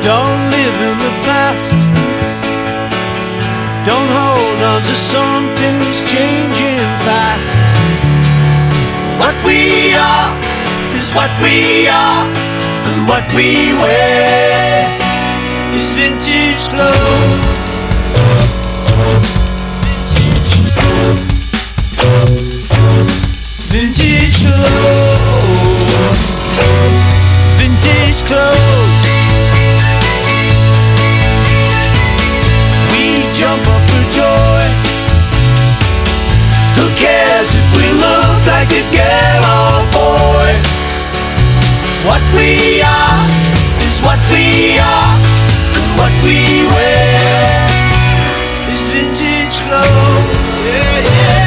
Don't live in the past. Don't hold on to something that's changing fast. What we are is what we are, and what we wear is vintage clothes. Vintage clothes. Vintage clothes. We jump up for joy. Who cares if we look like a girl or boy? What we are is what we are, and what we wear